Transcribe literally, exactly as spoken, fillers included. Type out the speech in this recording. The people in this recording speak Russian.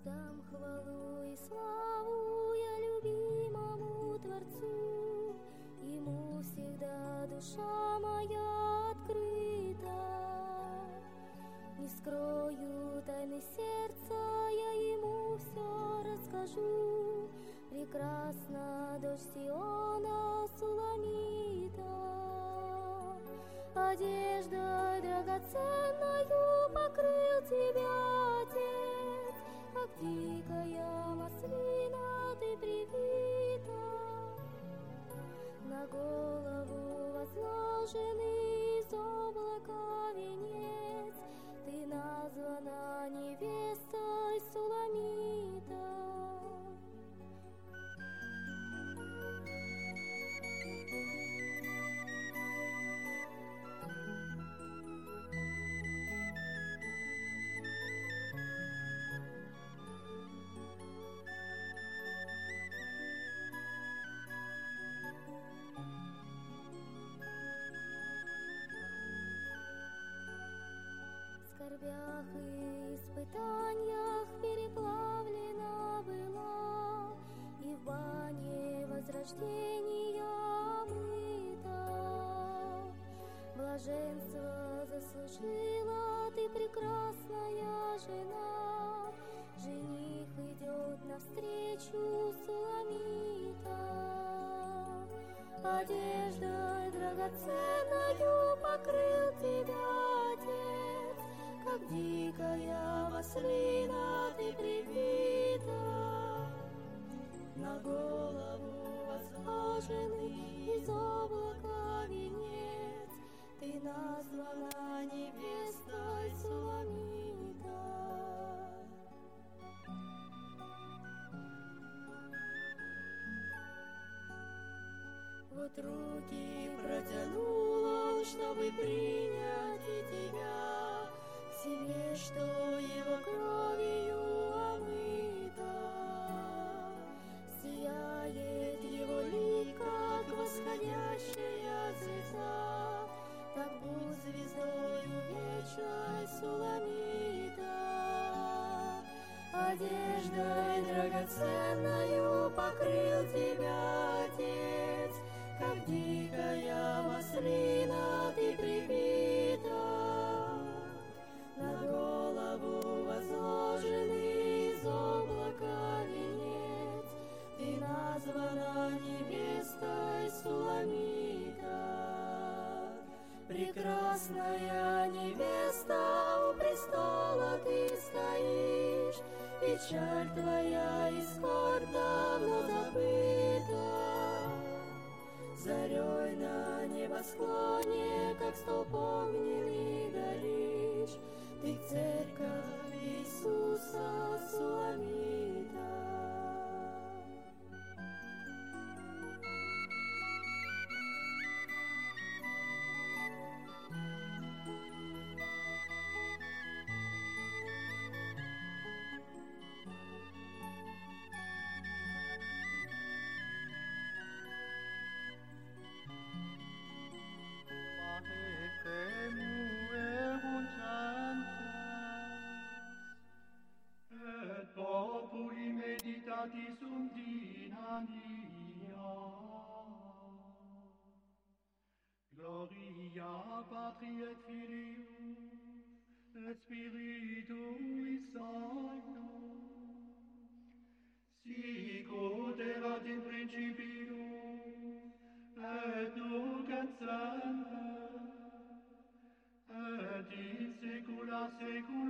Воздам хвалу и славу я любимому Творцу, Ему всегда душа моя открыта. Не скрою тайны сердца, я Ему все расскажу. Прекрасна дочь Сиона Суламита, одеждой драгоценною покрыл тебя Отец, как дикая маслина ты привита. На голову возложенный из облака венец, ты названа невестой Суламита. В скорбях и испытаниях переплавлена была, и в бане возрождения омыта. Блаженство заслужила ты, прекрасная жена, жених идет навстречу Суламита. Одеждой драгоценною покрыл тебя Отец, как дикая маслина ты привита. На голову возложенный из облака венец, ты названа невестой Суламита. Вот руки протянул Он, чтобы принять и тебя к себе, что Его кровью омыта. Сияет Его лик, как восходящая звезда, так будь звездою вечной Суламита. Одеждой драгоценною покрыл тебя Отец, как дикая маслина ты привита. На голову возложенный из облака венец, ты названа невестой Суламита. Прекрасная невеста, у престола ты стоишь, печаль твоя и скорбь давно забыта. Зарей на небосклоне, как столб огненный горишь, ты церковь Иисуса Суламита. Et populi meditati sunt in Ania. Gloria Patri et Filii et Spiritui Sancto, sicut erat in principio et nunc et semper et in saecula saeculorum.